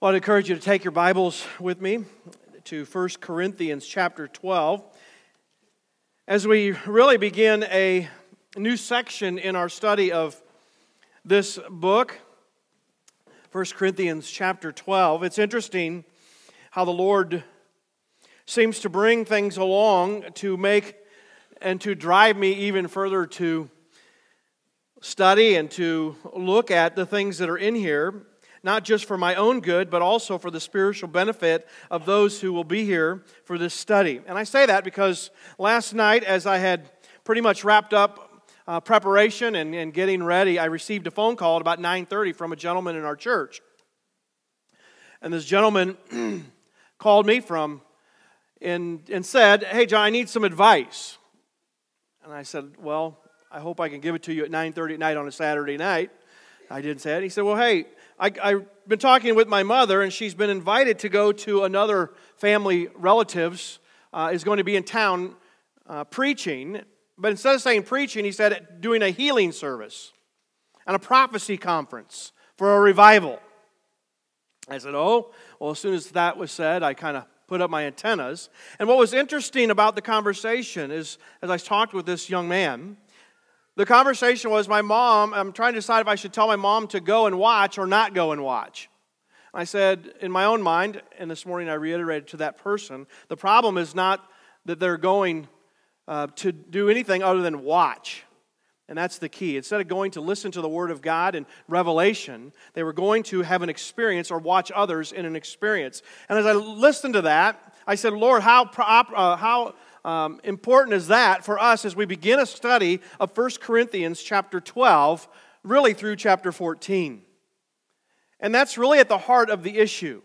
Well, I'd encourage you to take your Bibles with me to 1 Corinthians chapter 12 as we really begin a new section in our study of this book, 1 Corinthians chapter 12. It's interesting how the Lord seems to bring things along to make and to drive me even further to study and to look at the things that are in here, not just for my own good, but also for the spiritual benefit of those who will be here for this study. And I say that because last night, as I had pretty much wrapped up preparation and getting ready, I received a phone call at about 9:30 from a gentleman in our church. And this gentleman called me and said, "Hey, John, I need some advice." And I said, "Well, I hope I can give it to you at 9:30 at night on a Saturday night." I didn't say it. He said, "Well, hey, I've been talking with my mother, and she's been invited to go to another family relative's, is going to be in town preaching. But instead of saying preaching, he said doing a healing service and a prophecy conference for a revival." I said, "Oh, well," as soon as that was said, I kind of put up my antennas. And what was interesting about the conversation is, as I talked with this young man, the conversation was I'm trying to decide if I should tell my mom to go and watch or not go and watch. I said, in my own mind, and this morning I reiterated to that person, the problem is not that they're going to do anything other than watch. And that's the key. Instead of going to listen to the Word of God and revelation, they were going to have an experience or watch others in an experience. And as I listened to that, I said, "Lord, how important is that for us as we begin a study of 1 Corinthians chapter 12, really through chapter 14. And that's really at the heart of the issue.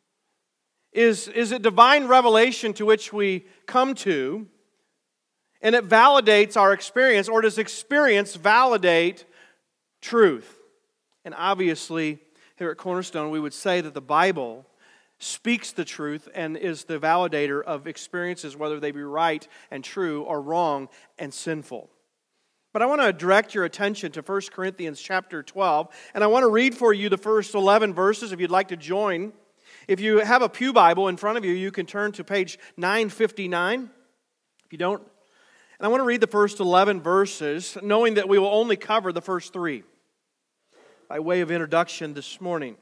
Is it divine revelation to which we come to, and it validates our experience, or does experience validate truth? And obviously, here at Cornerstone, we would say that the Bible speaks the truth and is the validator of experiences, whether they be right and true or wrong and sinful. But I want to direct your attention to 1 Corinthians chapter 12, and I want to read for you the first 11 verses if you'd like to join. If you have a pew Bible in front of you, you can turn to page 959. If you don't, and I want to read the first 11 verses, knowing that we will only cover the first 3 by way of introduction this morning.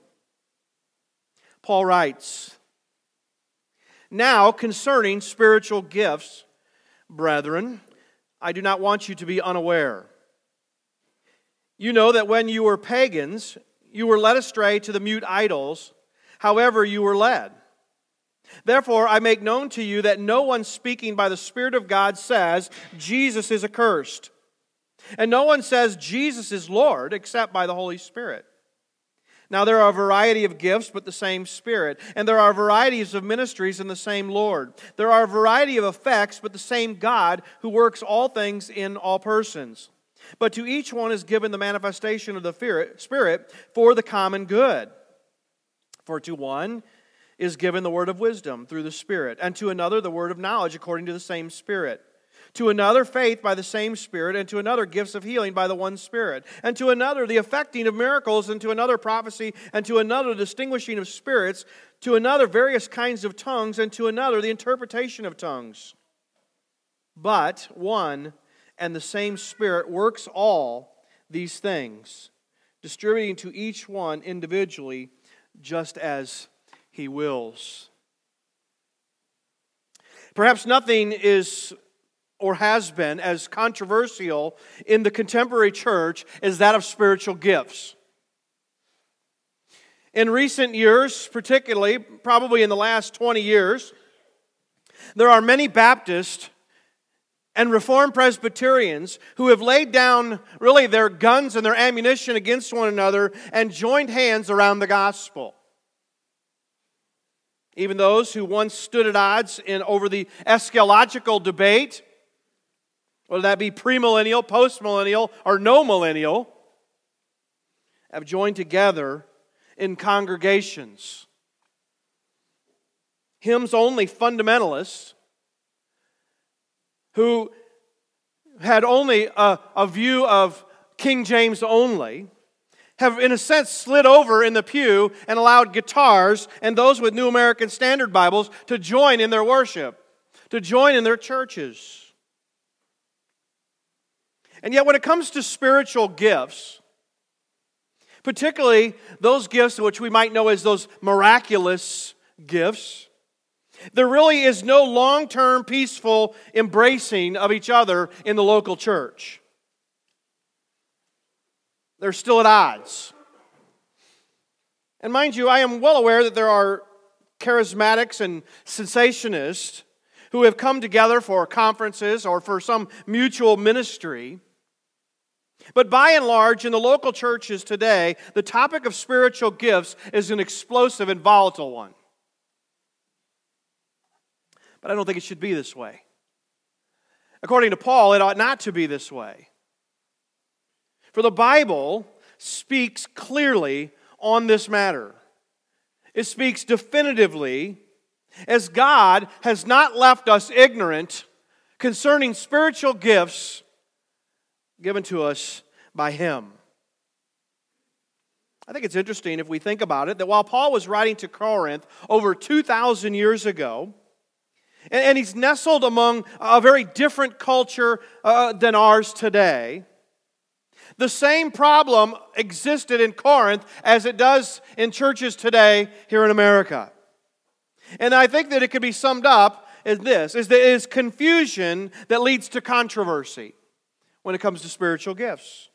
Paul writes, "Now concerning spiritual gifts, brethren, I do not want you to be unaware. You know that when you were pagans, you were led astray to the mute idols, however you were led. Therefore I make known to you that no one speaking by the Spirit of God says, 'Jesus is accursed.' And no one says, 'Jesus is Lord,' except by the Holy Spirit. Now there are a variety of gifts, but the same Spirit. And there are varieties of ministries and the same Lord. There are a variety of effects, but the same God who works all things in all persons. But to each one is given the manifestation of the Spirit for the common good. For to one is given the word of wisdom through the Spirit, and to another the word of knowledge according to the same Spirit. To another faith by the same Spirit, and to another gifts of healing by the one Spirit, and to another the effecting of miracles, and to another prophecy, and to another distinguishing of spirits, to another various kinds of tongues, and to another the interpretation of tongues. But one and the same Spirit works all these things, distributing to each one individually just as He wills." Perhaps nothing is or has been as controversial in the contemporary church as that of spiritual gifts. In recent years, particularly, probably in the last 20 years, there are many Baptists and Reformed Presbyterians who have laid down really their guns and their ammunition against one another and joined hands around the gospel. Even those who once stood at odds over the eschatological debate, whether that be premillennial, postmillennial, or no millennial, have joined together in congregations. Hymns-only fundamentalists who had only a view of King James only have, in a sense, slid over in the pew and allowed guitars and those with New American Standard Bibles to join in their worship, to join in their churches. And yet when it comes to spiritual gifts, particularly those gifts which we might know as those miraculous gifts, there really is no long-term peaceful embracing of each other in the local church. They're still at odds. And mind you, I am well aware that there are charismatics and cessationists who have come together for conferences or for some mutual ministry. But by and large, in the local churches today, the topic of spiritual gifts is an explosive and volatile one. But I don't think it should be this way. According to Paul, it ought not to be this way. For the Bible speaks clearly on this matter. It speaks definitively, as God has not left us ignorant concerning spiritual gifts given to us by Him. I think it's interesting if we think about it, that while Paul was writing to Corinth over 2,000 years ago, and he's nestled among a very different culture than ours today, the same problem existed in Corinth as it does in churches today here in America. And I think that it could be summed up as this, is that it is confusion that leads to controversy when it comes to spiritual gifts.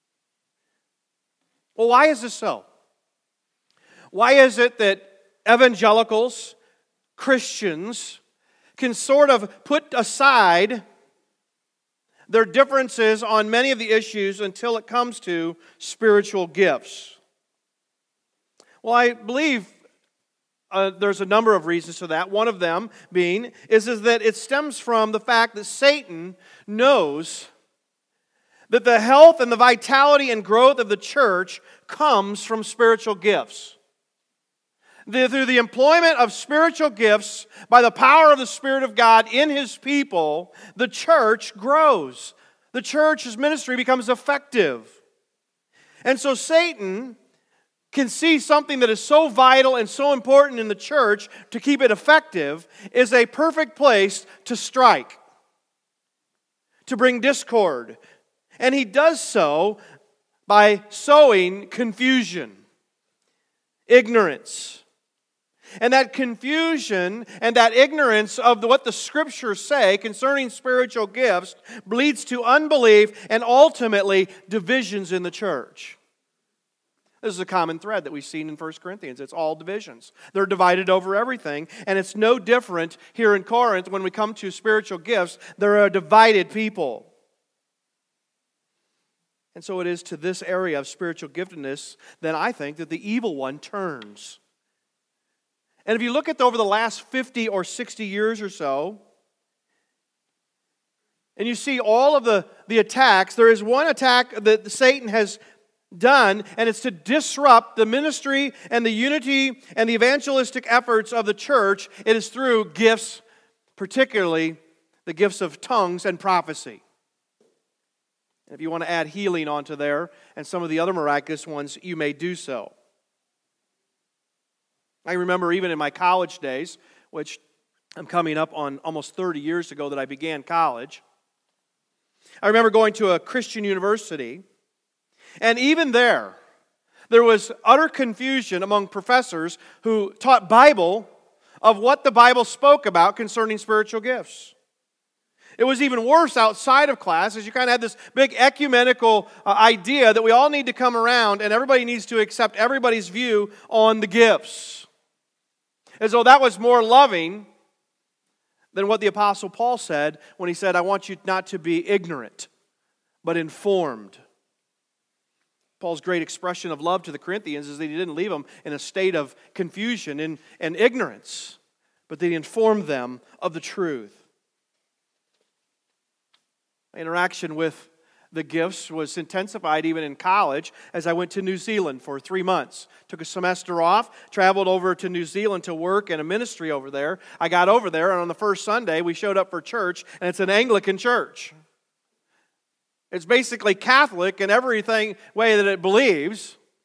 Well, why is this so? Why is it that evangelicals, Christians, can sort of put aside their differences on many of the issues until it comes to spiritual gifts? Well, I believe there's a number of reasons for that. One of them being is that it stems from the fact that Satan knows that the health and the vitality and growth of the church comes from spiritual gifts. Through the employment of spiritual gifts, by the power of the Spirit of God in His people, the church grows. The church's ministry becomes effective. And so Satan can see something that is so vital and so important in the church to keep it effective is a perfect place to strike, to bring discord. And he does so by sowing confusion, ignorance. And that confusion and that ignorance of what the Scriptures say concerning spiritual gifts leads to unbelief and ultimately divisions in the church. This is a common thread that we've seen in 1 Corinthians. It's all divisions. They're divided over everything. And it's no different here in Corinth when we come to spiritual gifts. They're a divided people. And so it is to this area of spiritual giftedness that I think that the evil one turns. And if you look at over the last 50 or 60 years or so, and you see all of the attacks, there is one attack that Satan has done, and it's to disrupt the ministry and the unity and the evangelistic efforts of the church. It is through gifts, particularly the gifts of tongues and prophecy. If you want to add healing onto there and some of the other miraculous ones, you may do so. I remember even in my college days, which I'm coming up on almost 30 years ago that I began college, I remember going to a Christian university, and even there was utter confusion among professors who taught Bible of what the Bible spoke about concerning spiritual gifts. It was even worse outside of class, as you kind of had this big ecumenical idea that we all need to come around and everybody needs to accept everybody's view on the gifts. As though that was more loving than what the Apostle Paul said when he said, I want you not to be ignorant, but informed. Paul's great expression of love to the Corinthians is that he didn't leave them in a state of confusion and ignorance, but that he informed them of the truth. My interaction with the gifts was intensified even in college as I went to New Zealand for 3 months. Took a semester off, traveled over to New Zealand to work in a ministry over there. I got over there, and on the first Sunday, we showed up for church, and it's an Anglican church. It's basically Catholic in everything way that it believes,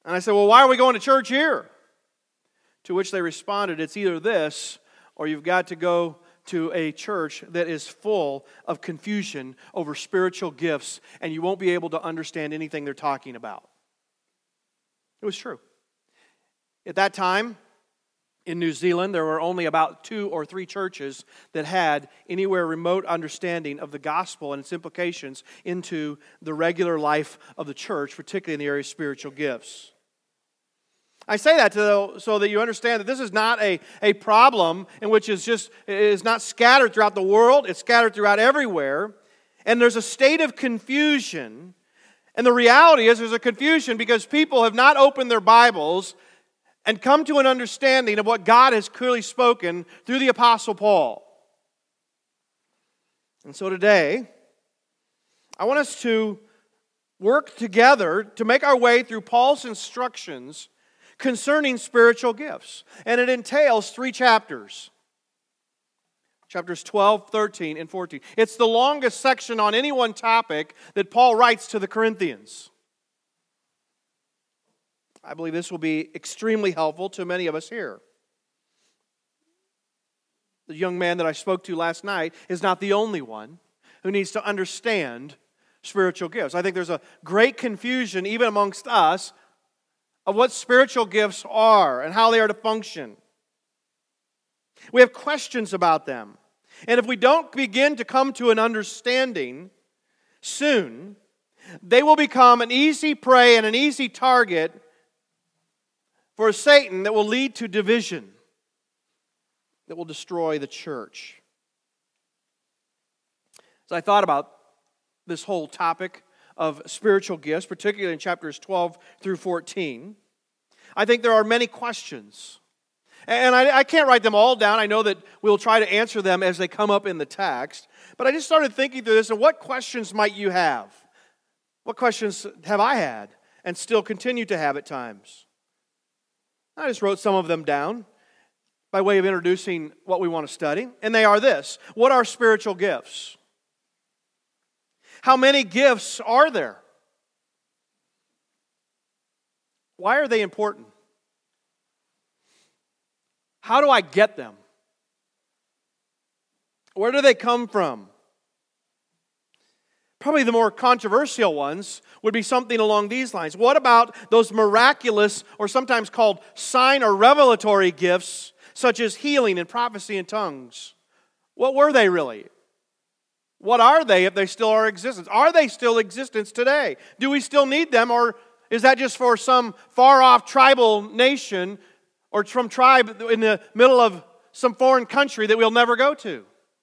And I said, well, why are we going to church here? To which they responded, it's either this or you've got to go to a church that is full of confusion over spiritual gifts and you won't be able to understand anything they're talking about. It was true. At that time, in New Zealand, there were only about 2 or 3 churches that had anywhere remote understanding of the gospel and its implications into the regular life of the church, particularly in the area of spiritual gifts. I say that so that you understand that this is not a problem in which is not scattered throughout the world, it's scattered throughout everywhere, and there's a state of confusion. And the reality is there's a confusion because people have not opened their Bibles and come to an understanding of what God has clearly spoken through the Apostle Paul. And so today, I want us to work together to make our way through Paul's instructions concerning spiritual gifts. And it entails 3 chapters. Chapters 12, 13, and 14. It's the longest section on any one topic that Paul writes to the Corinthians. I believe this will be extremely helpful to many of us here. The young man that I spoke to last night is not the only one who needs to understand spiritual gifts. I think there's a great confusion even amongst us of what spiritual gifts are and how they are to function. We have questions about them. And if we don't begin to come to an understanding soon, they will become an easy prey and an easy target for Satan that will lead to division, that will destroy the church. As I thought about this whole topic of spiritual gifts, particularly in chapters 12 through 14, I think there are many questions. And I can't write them all down. I know that we'll try to answer them as they come up in the text. But I just started thinking through this, and what questions might you have? What questions have I had and still continue to have at times? I just wrote some of them down by way of introducing what we want to study. And they are this: what are spiritual gifts? How many gifts are there? Why are they important? How do I get them? Where do they come from? Probably the more controversial ones would be something along these lines. What about those miraculous, or sometimes called sign or revelatory gifts, such as healing and prophecy in tongues? What were they really? What are they if they still are in existence? Are they still in existence today? Do we still need them, or is that just for some far-off tribal nation or some tribe in the middle of some foreign country that we'll never go to?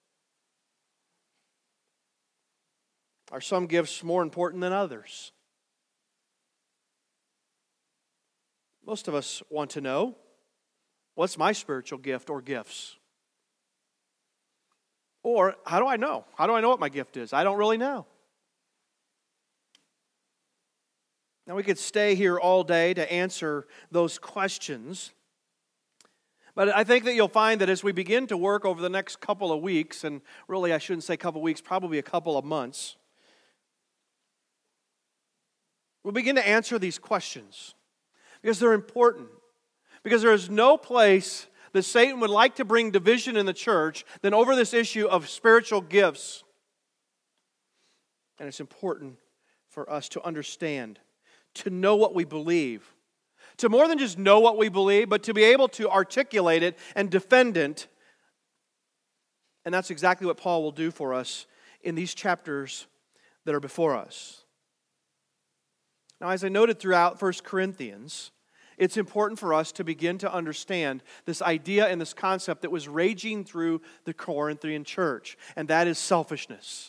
Are some gifts more important than others? Most of us want to know, what's my spiritual gift or gifts? Or, how do I know? How do I know what my gift is? I don't really know. Now, we could stay here all day to answer those questions. But I think that you'll find that as we begin to work over the next couple of weeks, and really I shouldn't say couple of weeks, probably a couple of months, we'll begin to answer these questions because they're important. Because there is no place that Satan would like to bring division in the church than over this issue of spiritual gifts. And it's important for us to understand, to know what we believe. To more than just know what we believe, but to be able to articulate it and defend it. And that's exactly what Paul will do for us in these chapters that are before us. Now, as I noted throughout 1 Corinthians, it's important for us to begin to understand this idea and this concept that was raging through the Corinthian church, and that is selfishness,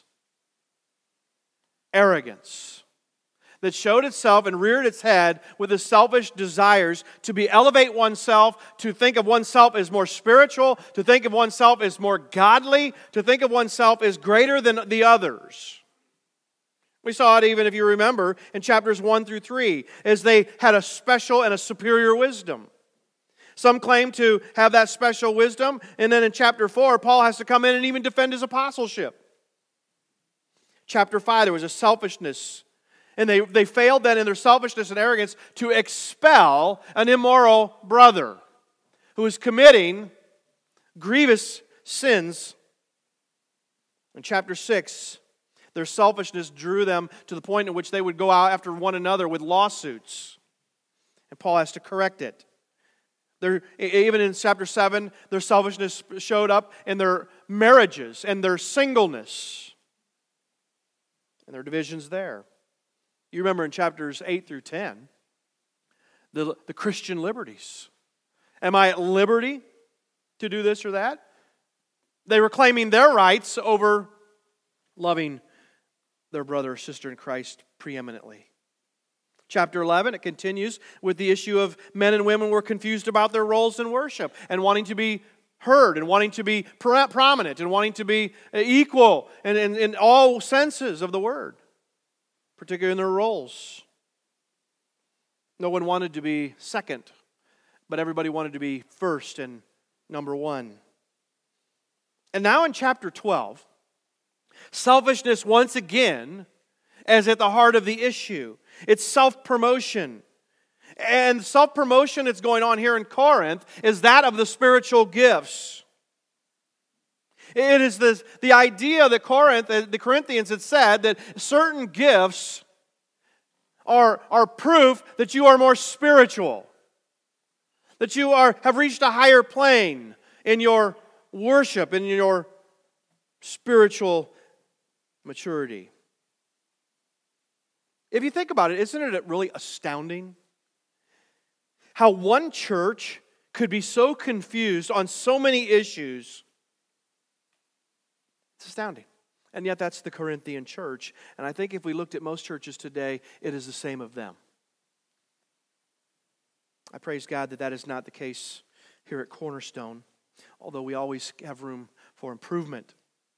arrogance, that showed itself and reared its head with the selfish desires to elevate oneself, to think of oneself as more spiritual, to think of oneself as more godly, to think of oneself as greater than the others. We saw it even, if you remember, in chapters 1 through 3, as they had a special and a superior wisdom. Some claim to have that special wisdom, and then in chapter 4, Paul has to come in and even defend his apostleship. Chapter 5, there was a selfishness And they failed then in their selfishness and arrogance to expel an immoral brother who was committing grievous sins. In chapter 6, their selfishness drew them to the point in which they would go out after one another with lawsuits. And Paul has to correct it. Even in chapter 7, their selfishness showed up in their marriages and their singleness and their divisions there. You remember in chapters 8 through 10, the Christian liberties. Am I at liberty to do this or that? They were claiming their rights over loving their brother or sister in Christ preeminently. Chapter 11, it continues with the issue of men and women were confused about their roles in worship and wanting to be heard and wanting to be prominent and wanting to be equal and in all senses of the word, particularly in their roles. No one wanted to be second, but everybody wanted to be first and number one. And now in chapter 12, selfishness once again is at the heart of the issue. It's self-promotion. And self-promotion that's going on here in Corinth is that of the spiritual gifts. It is the idea that the Corinthians had said that certain gifts are proof that you are more spiritual, that you have reached a higher plane in your worship, in your spiritual maturity. If you think about it, isn't it really astounding how one church could be so confused on so many issues? It's astounding. And yet that's the Corinthian church. And I think if we looked at most churches today, it is the same of them. I praise God that is not the case here at Cornerstone, although we always have room for improvement.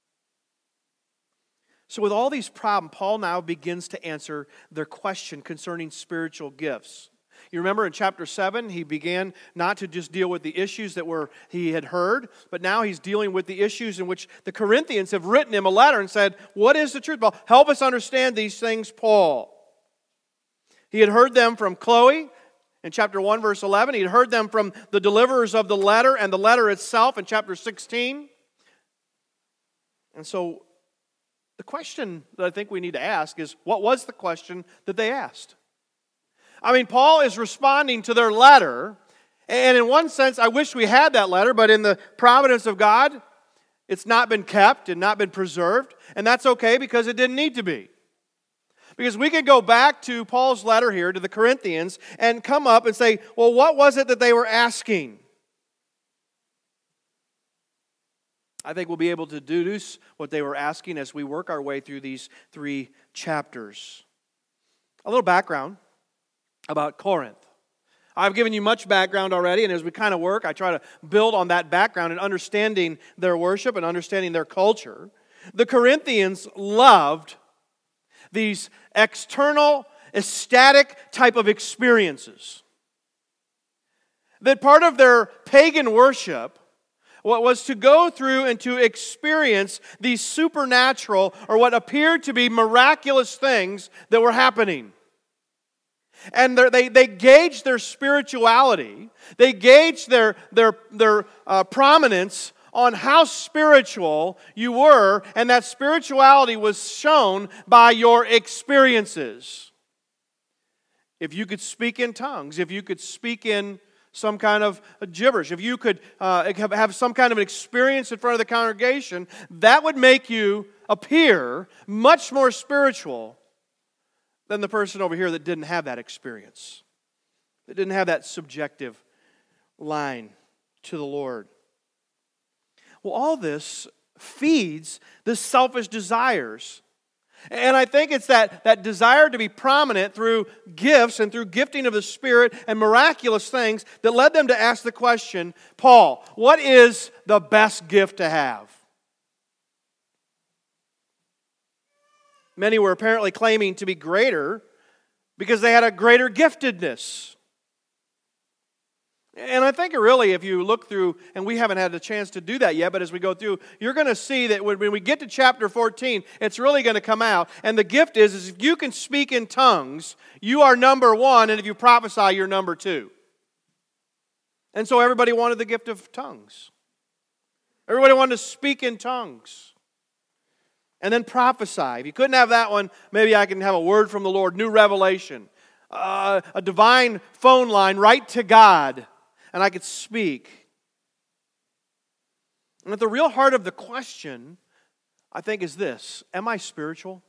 So with all these problems, Paul now begins to answer their question concerning spiritual gifts. You remember in chapter 7, he began not to just deal with the issues that he had heard, but now he's dealing with the issues in which the Corinthians have written him a letter and said, what is the truth, Paul? Help us understand these things, Paul. He had heard them from Chloe in chapter 1, verse 11. He had heard them from the deliverers of the letter and the letter itself in chapter 16. And so the question that I think we need to ask is, what was the question that they asked? I mean, Paul is responding to their letter, and in one sense, I wish we had that letter, but in the providence of God, it's not been kept and not been preserved, and that's okay because it didn't need to be. Because we could go back to Paul's letter here to the Corinthians and come up and say, well, what was it that they were asking? I think we'll be able to deduce what they were asking as we work our way through these 3 chapters. A little background about Corinth. I've given you much background already, and as we kind of work, I try to build on that background and understanding their worship and understanding their culture. The Corinthians loved these external, ecstatic type of experiences. That part of their pagan worship was to go through and to experience these supernatural or what appeared to be miraculous things that were happening. And they gauged their spirituality, they gauged their prominence on how spiritual you were, and that spirituality was shown by your experiences. If you could speak in tongues, if you could speak in some kind of gibberish, if you could have some kind of an experience in front of the congregation, that would make you appear much more spiritual than the person over here that didn't have that experience, that didn't have that subjective line to the Lord. Well, all this feeds the selfish desires. And I think it's that desire to be prominent through gifts and through gifting of the Spirit and miraculous things that led them to ask the question, Paul, what is the best gift to have? Many were apparently claiming to be greater because they had a greater giftedness. And I think really, if you look through, and we haven't had a chance to do that yet, but as we go through, you're going to see that when we get to chapter 14, it's really going to come out. And the gift is if you can speak in tongues, you are number one, and if you prophesy, you're number two. And so everybody wanted the gift of tongues. Everybody wanted to speak in tongues. And then prophesy. If you couldn't have that one, maybe I can have a word from the Lord, new revelation, a divine phone line right to God. And I could speak. And at the real heart of the question, I think, is this: am I spiritual?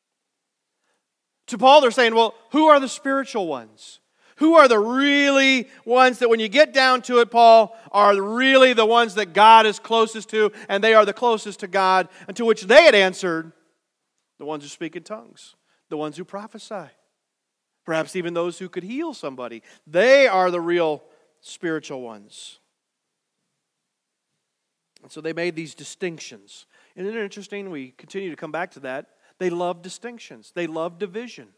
To Paul, they're saying, well, who are the spiritual ones? Who are the really ones that when you get down to it, Paul, are really the ones that God is closest to, and they are the closest to God? And to which they had answered, the ones who speak in tongues, the ones who prophesy, perhaps even those who could heal somebody. They are the real spiritual ones. And so they made these distinctions. Isn't it interesting? We continue to come back to that. They love distinctions. They love division.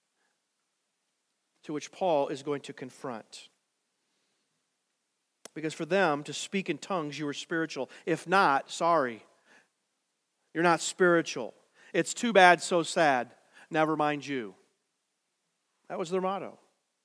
To which Paul is going to confront. Because for them to speak in tongues, you are spiritual. If not, sorry. You're not spiritual. It's too bad, so sad. Never mind you. That was their motto.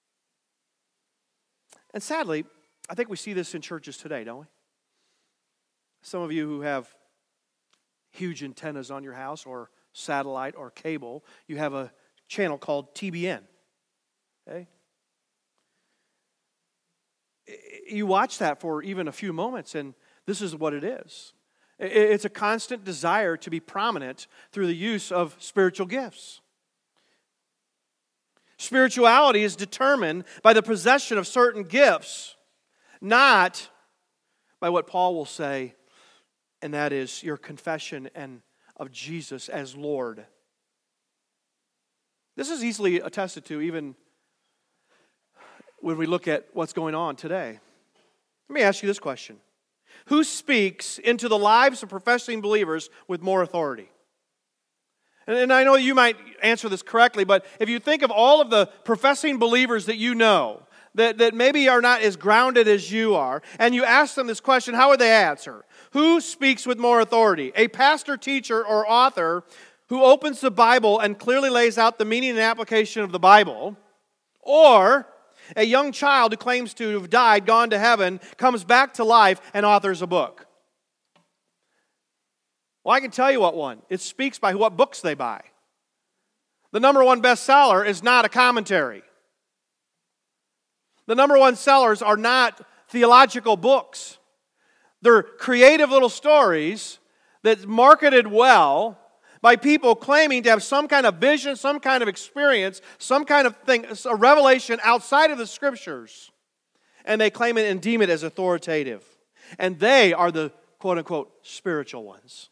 And sadly, I think we see this in churches today, don't we? Some of you who have huge antennas on your house or satellite or cable, you have a channel called TBN. Okay? You watch that for even a few moments, and this is what it is. It's a constant desire to be prominent through the use of spiritual gifts. Spirituality is determined by the possession of certain gifts, not by what Paul will say, and that is your confession of Jesus as Lord. This is easily attested to even when we look at what's going on today. Let me ask you this question. Who speaks into the lives of professing believers with more authority? And I know you might answer this correctly, but if you think of all of the professing believers that you know, that maybe are not as grounded as you are, and you ask them this question, how would they answer? Who speaks with more authority? A pastor, teacher, or author who opens the Bible and clearly lays out the meaning and application of the Bible, or a young child who claims to have died, gone to heaven, comes back to life, and authors a book? Well, I can tell you what one. It speaks by what books they buy. The number one bestseller is not a commentary. The number one sellers are not theological books. They're creative little stories that's marketed well by people claiming to have some kind of vision, some kind of experience, some kind of thing, a revelation outside of the Scriptures. And they claim it and deem it as authoritative. And they are the quote-unquote spiritual ones.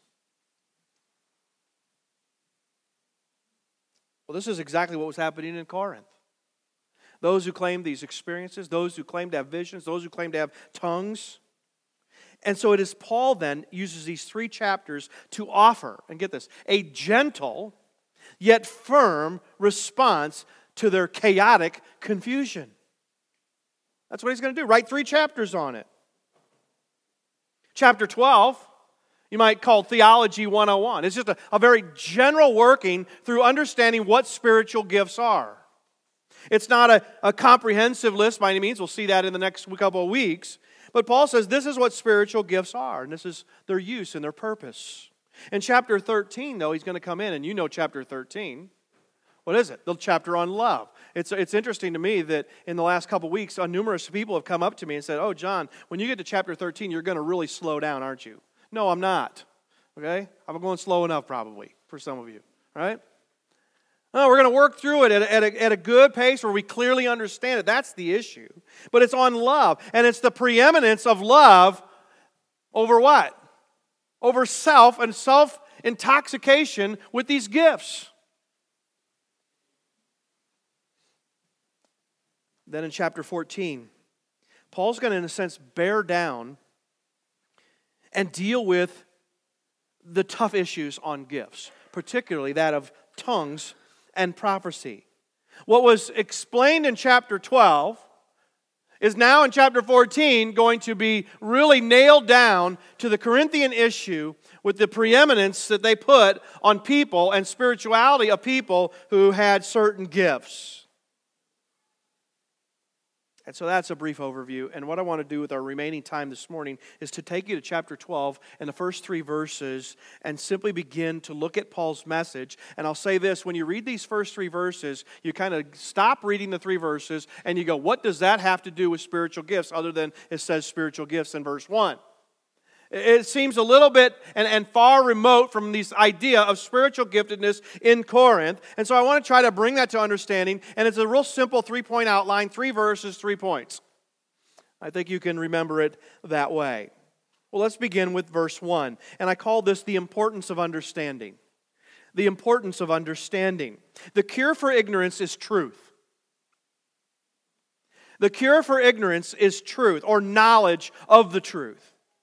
Well, this is exactly what was happening in Corinth. Those who claimed these experiences, those who claimed to have visions, those who claimed to have tongues. And so it is Paul then uses these 3 chapters to offer, and get this, a gentle yet firm response to their chaotic confusion. That's what he's going to do. Write 3 chapters on it. Chapter 12, you might call Theology 101. It's just a very general working through understanding what spiritual gifts are. It's not a comprehensive list by any means. We'll see that in the next couple of weeks. But Paul says this is what spiritual gifts are, and this is their use and their purpose. In chapter 13, though, he's going to come in, and you know chapter 13. What is it? The chapter on love. It's interesting to me that in the last couple of weeks, numerous people have come up to me and said, oh, John, when you get to chapter 13, you're going to really slow down, aren't you? No, I'm not. Okay? I'm going slow enough probably for some of you. Right? No, we're going to work through it at a good pace where we clearly understand it. That's the issue. But it's on love. And it's the preeminence of love over what? Over self and self-intoxication with these gifts. Then in chapter 14, Paul's going to, in a sense, bear down and deal with the tough issues on gifts, particularly that of tongues and prophecy. What was explained in chapter 12 is now in chapter 14 going to be really nailed down to the Corinthian issue with the preeminence that they put on people and spirituality of people who had certain gifts. And so that's a brief overview. And what I want to do with our remaining time this morning is to take you to chapter 12 and the first 3 verses and simply begin to look at Paul's message. And I'll say this, when you read these first 3 verses, you kind of stop reading the 3 verses and you go, what does that have to do with spiritual gifts other than it says spiritual gifts in verse 1? It seems a little bit and far remote from this idea of spiritual giftedness in Corinth. And so I want to try to bring that to understanding. And it's a real simple 3-point outline, 3 verses, 3 points. I think you can remember it that way. Well, let's begin with verse 1. And I call this the importance of understanding. The importance of understanding. The cure for ignorance is truth. The cure for ignorance is truth, or knowledge of the truth.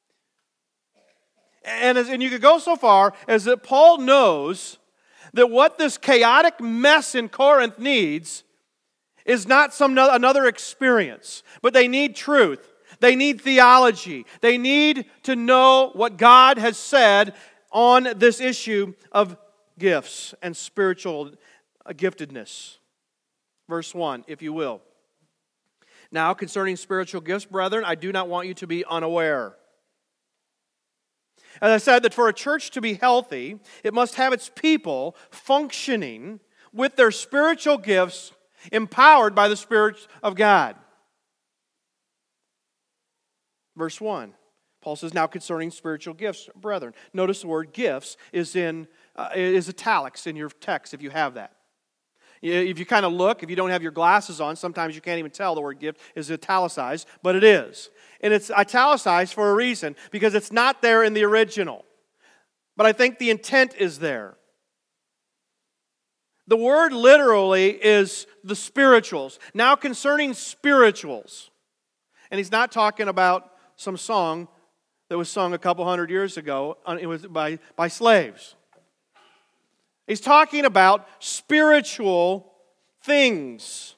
And you could go so far as that Paul knows that what this chaotic mess in Corinth needs is not another experience, but they need truth. They need theology. They need to know what God has said on this issue of gifts and spiritual giftedness. Verse 1, if you will. Now, concerning spiritual gifts, brethren, I do not want you to be unaware. As I said, that for a church to be healthy, it must have its people functioning with their spiritual gifts empowered by the Spirit of God. Verse 1, Paul says, now concerning spiritual gifts, brethren. Notice the word gifts is italics in your text if you have that. If you kind of look, if you don't have your glasses on, sometimes you can't even tell the word gift is italicized, but it is. And it's italicized for a reason, because it's not there in the original. But I think the intent is there. The word literally is the spirituals. Now concerning spirituals. And he's not talking about some song that was sung a couple hundred years ago. It was by slaves. He's talking about spiritual things.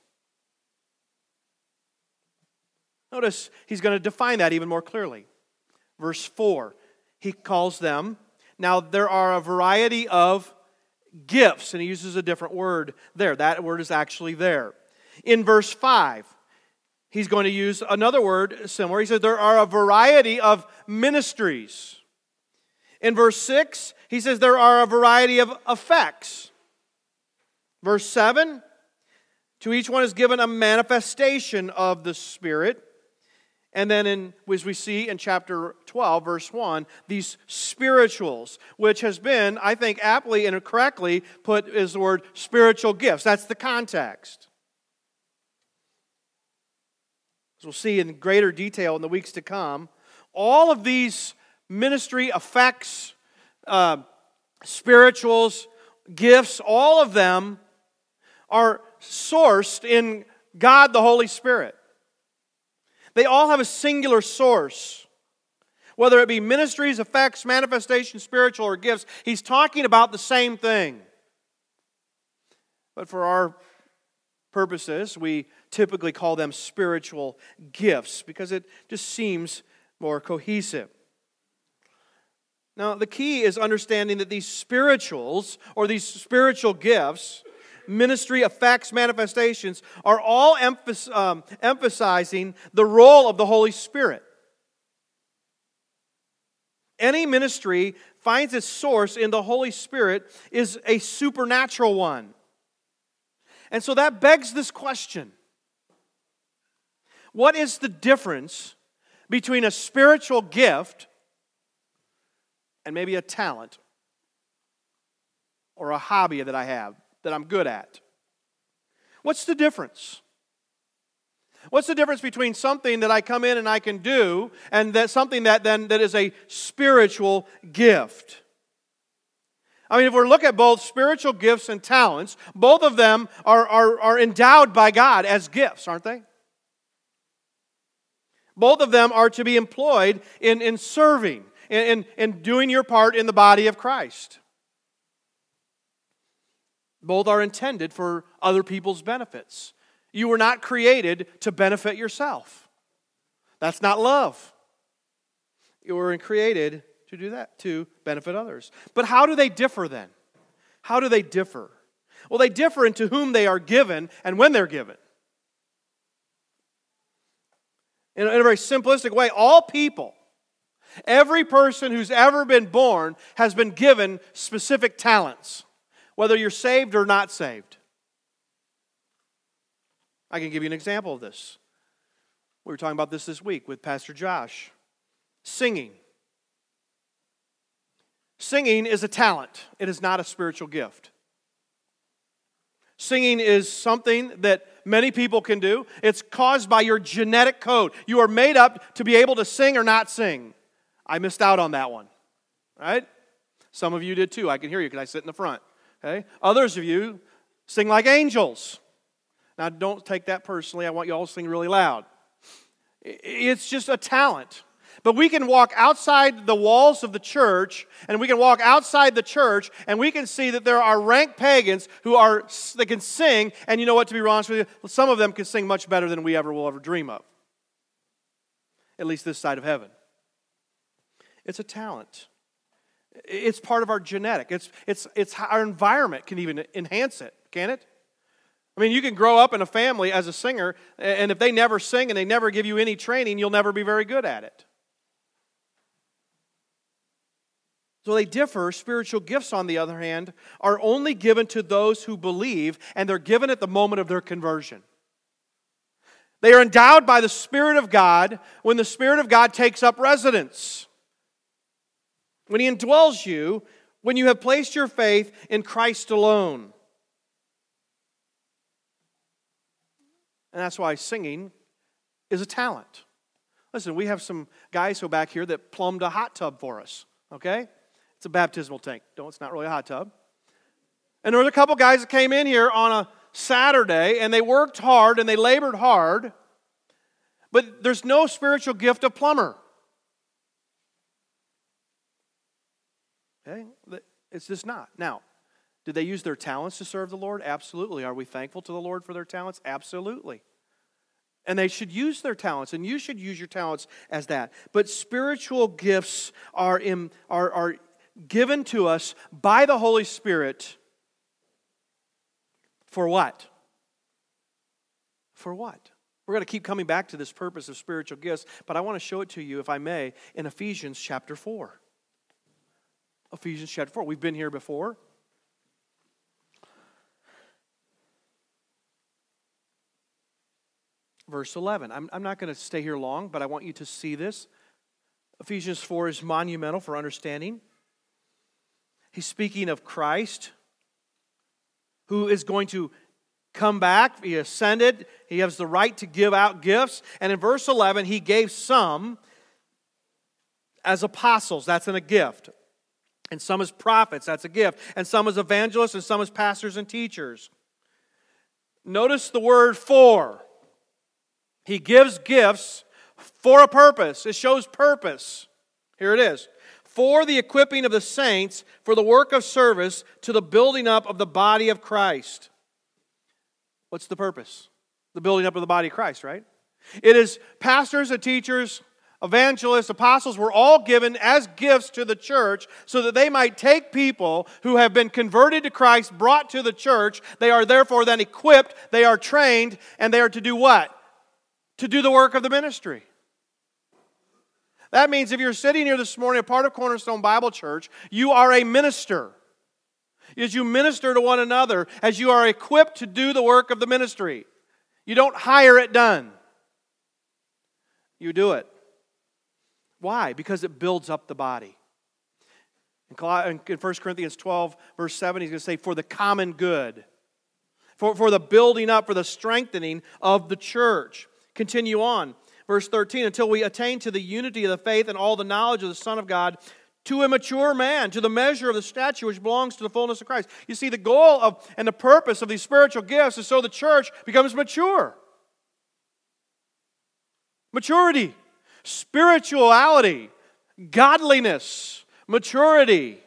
Notice he's going to define that even more clearly. Verse 4, he calls them, now there are a variety of gifts, and he uses a different word there. That word is actually there. In verse 5, he's going to use another word similar. He says there are a variety of ministries. In verse 6, he says there are a variety of effects. Verse 7, to each one is given a manifestation of the Spirit. And then as we see in chapter 12, verse 1, these spirituals, which has been, I think, aptly and correctly put as the word spiritual gifts. That's the context. As we'll see in greater detail in the weeks to come, all of these ministry effects, spirituals, gifts, all of them are sourced in God the Holy Spirit. They all have a singular source. Whether it be ministries, effects, manifestations, spiritual, or gifts, he's talking about the same thing. But for our purposes, we typically call them spiritual gifts because it just seems more cohesive. Now, the key is understanding that these spirituals, or these spiritual gifts, ministry, effects, manifestations, are all emphasizing the role of the Holy Spirit. Any ministry finds its source in the Holy Spirit is a supernatural one. And so that begs this question. What is the difference between a spiritual gift and maybe a talent or a hobby that I have that I'm good at? What's the difference? What's the difference between something that I come in and I can do and that something that is a spiritual gift? I mean, if we look at both spiritual gifts and talents, both of them are endowed by God as gifts, aren't they? Both of them are to be employed in serving, in doing your part in the body of Christ. Both are intended for other people's benefits. You were not created to benefit yourself. That's not love. You were created to do that, to benefit others. But how do they differ then? How do they differ? Well, they differ in to whom they are given and when they're given. In a very simplistic way, all people, every person who's ever been born has been given specific talents, whether you're saved or not saved. I can give you an example of this. We were talking about this week with Pastor Josh. Singing. Singing is a talent. It is not a spiritual gift. Singing is something that many people can do. It's caused by your genetic code. You are made up to be able to sing or not sing. I missed out on that one. Right? Some of you did too. I can hear you because I sit in the front. Okay? Others of you sing like angels. Now, don't take that personally. I want you all to sing really loud. It's just a talent. But we can walk outside the walls of the church, and we can walk outside the church, and we can see that there are rank pagans that can sing, and you know what, to be honest with you, some of them can sing much better than we will ever dream of. At least this side of heaven. It's a talent. It's part of our genetic. It's our environment can even enhance it, can it? I mean, you can grow up in a family as a singer, and if they never sing and they never give you any training, you'll never be very good at it. So they differ. Spiritual gifts, on the other hand, are only given to those who believe, and they're given at the moment of their conversion. They are endowed by the Spirit of God when the Spirit of God takes up residence. When He indwells you, when you have placed your faith in Christ alone. And that's why singing is a talent. Listen, we have some guys who back here that plumbed a hot tub for us, okay? It's a baptismal tank. No, it's not really a hot tub. And there was a couple guys that came in here on a Saturday, and they worked hard and they labored hard, but there's no spiritual gift of plumber. Okay? It's just not. Now, did they use their talents to serve the Lord? Absolutely. Are we thankful to the Lord for their talents? Absolutely. And they should use their talents, and you should use your talents as that. But spiritual gifts are given to us by the Holy Spirit for what? For what? We're going to keep coming back to this purpose of spiritual gifts, but I want to show it to you, if I may, in Ephesians chapter 4. Ephesians chapter 4. We've been here before. Verse 11. I'm not going to stay here long, but I want you to see this. Ephesians 4 is monumental for understanding. He's speaking of Christ, who is going to come back. He ascended. He has the right to give out gifts. And in verse 11, He gave some as apostles. That's a gift. And some as prophets. That's a gift. And some as evangelists, and some as pastors and teachers. Notice the word for. He gives gifts for a purpose. It shows purpose. Here it is. For the equipping of the saints, for the work of service, to the building up of the body of Christ. What's the purpose? The building up of the body of Christ, right? It is pastors and teachers, evangelists, apostles were all given as gifts to the church so that they might take people who have been converted to Christ, brought to the church. They are therefore then equipped, they are trained, and they are to do what? To do the work of the ministry. That means if you're sitting here this morning, a part of Cornerstone Bible Church, you are a minister. As you minister to one another, as you are equipped to do the work of the ministry. You don't hire it done. You do it. Why? Because it builds up the body. In 1 Corinthians 12, verse 7, he's going to say, for the common good. For the building up, for the strengthening of the church. Continue on. Verse 13, until we attain to the unity of the faith and all the knowledge of the Son of God, to a mature man, to the measure of the stature which belongs to the fullness of Christ. You see, the goal of and the purpose of these spiritual gifts is so the church becomes mature. Maturity, spirituality, godliness, maturity.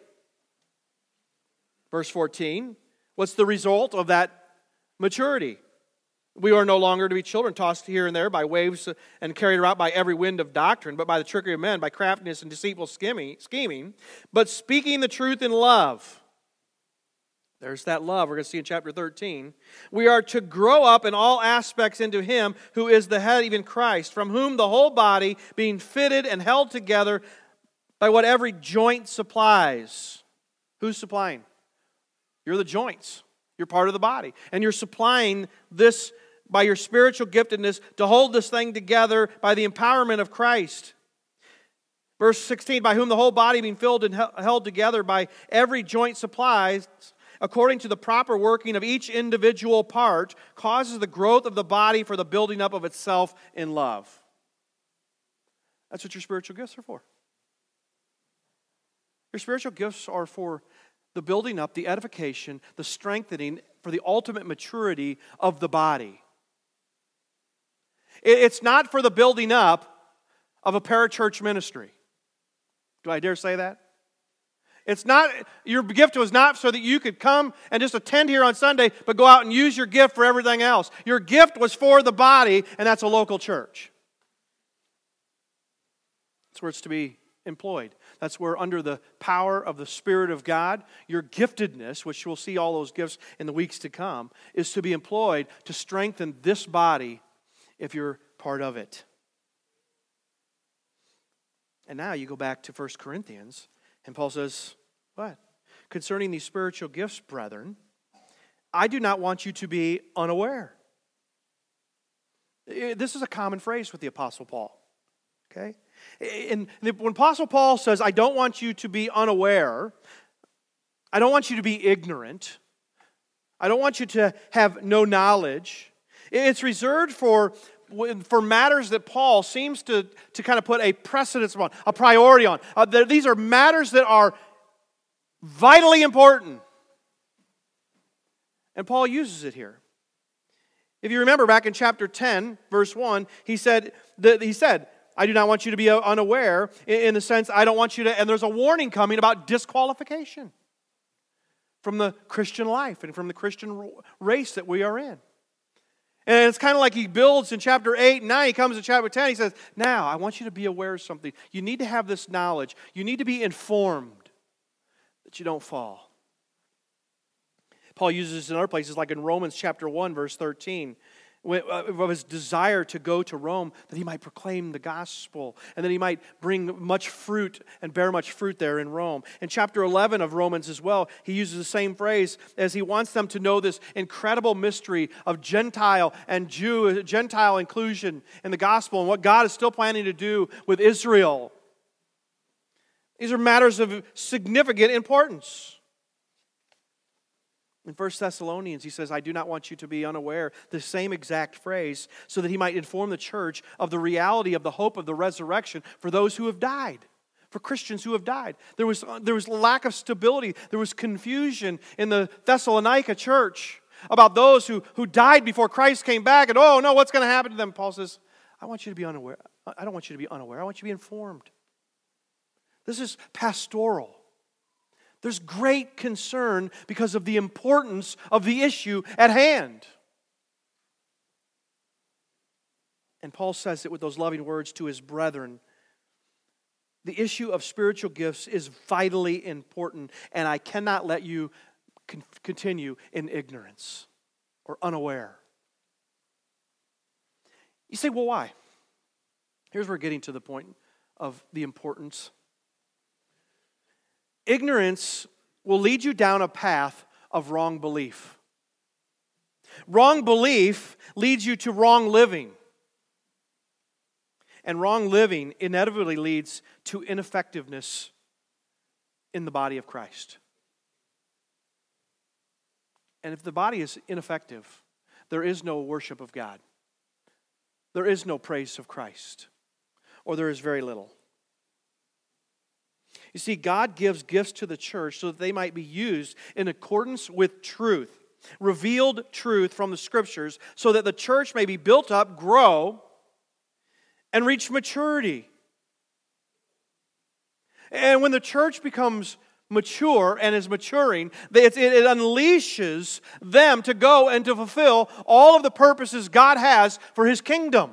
Verse 14, what's the result of that maturity? We are no longer to be children tossed here and there by waves and carried about by every wind of doctrine, but by the trickery of men, by craftiness and deceitful scheming, but speaking the truth in love. There's that love we're going to see in chapter 13. We are to grow up in all aspects into Him who is the head, even Christ, from whom the whole body, being fitted and held together by what every joint supplies. Who's supplying? You're the joints. You're part of the body. And you're supplying this by your spiritual giftedness to hold this thing together by the empowerment of Christ. Verse 16, by whom the whole body being filled and held together by every joint supplies, according to the proper working of each individual part, causes the growth of the body for the building up of itself in love. That's what your spiritual gifts are for. Your spiritual gifts are for the building up, the edification, the strengthening, for the ultimate maturity of the body. It's not for the building up of a parachurch ministry. Do I dare say that? It's not, your gift was not so that you could come and just attend here on Sunday, but go out and use your gift for everything else. Your gift was for the body, and that's a local church. That's where it's to be employed. That's where, under the power of the Spirit of God, your giftedness, which we'll see all those gifts in the weeks to come, is to be employed to strengthen this body if you're part of it. And now you go back to 1 Corinthians, and Paul says, what? Concerning these spiritual gifts, brethren, I do not want you to be unaware. This is a common phrase with the Apostle Paul. Okay? And when Apostle Paul says, I don't want you to be unaware, I don't want you to be ignorant, I don't want you to have no knowledge, it's reserved for matters that Paul seems to kind of put a precedence on, a priority on. These are matters that are vitally important. And Paul uses it here. If you remember back in chapter 10, verse 1, he said, I do not want you to be unaware, in the sense I don't want you to, and there's a warning coming about disqualification from the Christian life and from the Christian race that we are in. And it's kind of like he builds in chapter 8 and 9. He comes to chapter 10. He says, now, I want you to be aware of something. You need to have this knowledge. You need to be informed that you don't fall. Paul uses this in other places, like in Romans chapter 1, verse 13. Of his desire to go to Rome, that he might proclaim the gospel, and that he might bring much fruit and bear much fruit there in Rome. In chapter 11 of Romans as well, he uses the same phrase as he wants them to know this incredible mystery of Gentile and Jew, Gentile inclusion in the gospel, and what God is still planning to do with Israel. These are matters of significant importance. In 1 Thessalonians, he says, I do not want you to be unaware, the same exact phrase, so that he might inform the church of the reality of the hope of the resurrection for those who have died, for Christians who have died. There was lack of stability. There was confusion in the Thessalonica church about those who died before Christ came back, and oh no, what's going to happen to them? Paul says, I want you to be unaware. I don't want you to be unaware. I want you to be informed. This is pastoral. There's great concern because of the importance of the issue at hand. And Paul says it with those loving words to his brethren. The issue of spiritual gifts is vitally important, and I cannot let you continue in ignorance or unaware. You say, well, why? Here's where we're getting to the point of the importance. Ignorance will lead you down a path of wrong belief. Wrong belief leads you to wrong living. And wrong living inevitably leads to ineffectiveness in the body of Christ. And if the body is ineffective, there is no worship of God. There is no praise of Christ. Or there is very little. You see, God gives gifts to the church so that they might be used in accordance with truth, revealed truth from the Scriptures, so that the church may be built up, grow, and reach maturity. And when the church becomes mature and is maturing, it unleashes them to go and to fulfill all of the purposes God has for His kingdom.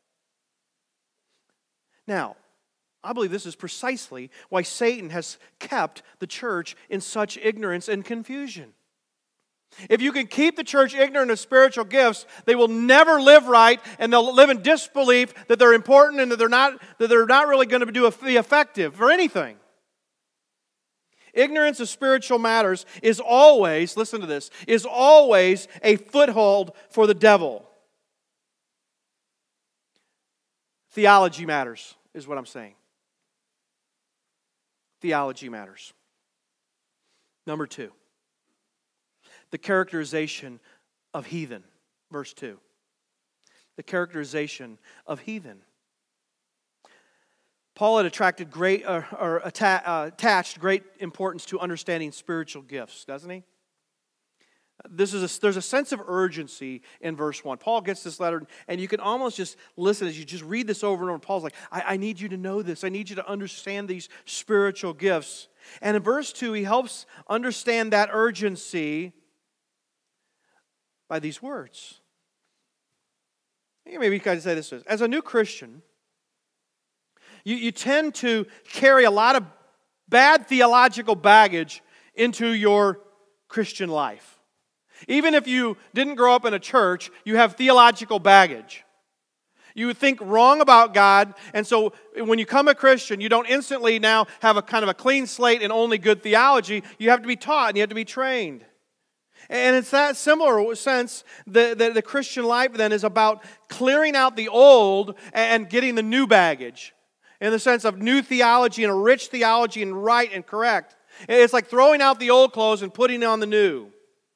Now, I believe this is precisely why Satan has kept the church in such ignorance and confusion. If you can keep the church ignorant of spiritual gifts, they will never live right, and they'll live in disbelief that they're important and that they're not really going to be effective for anything. Ignorance of spiritual matters is always, listen to this, is always a foothold for the devil. Theology matters, is what I'm saying. Theology matters. Number 2, the characterization of heathen. Verse 2. The characterization of heathen. Paul had attached great importance to understanding spiritual gifts, doesn't he? There's a sense of urgency in verse 1. Paul gets this letter, and you can almost just listen as you just read this over and over. Paul's like, I need you to know this. I need you to understand these spiritual gifts. And in verse 2, he helps understand that urgency by these words. Maybe you can say this. As a new Christian, you tend to carry a lot of bad theological baggage into your Christian life. Even if you didn't grow up in a church, you have theological baggage. You think wrong about God, and so when you become a Christian, you don't instantly now have a kind of a clean slate and only good theology. You have to be taught and you have to be trained. And it's that similar sense that the Christian life then is about clearing out the old and getting the new baggage. In the sense of new theology and a rich theology and right and correct. It's like throwing out the old clothes and putting on the new.